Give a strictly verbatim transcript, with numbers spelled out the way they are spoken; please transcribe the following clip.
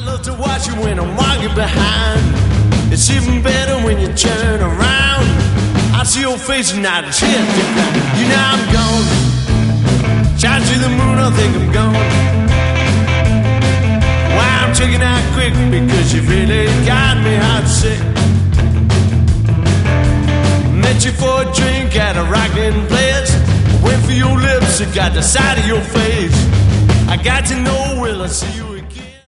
love to watch you when I'm walking behind. It's even better when you turn around. I see your face and I just hit the ground. You know I'm gone. Shine to the moon, I think I'm gone. Why I'm checking out quick, because you really got me heart sick. Met you for a drink at a rockin' place. Went for your lips, it got the side of your face. I got to know, will I see you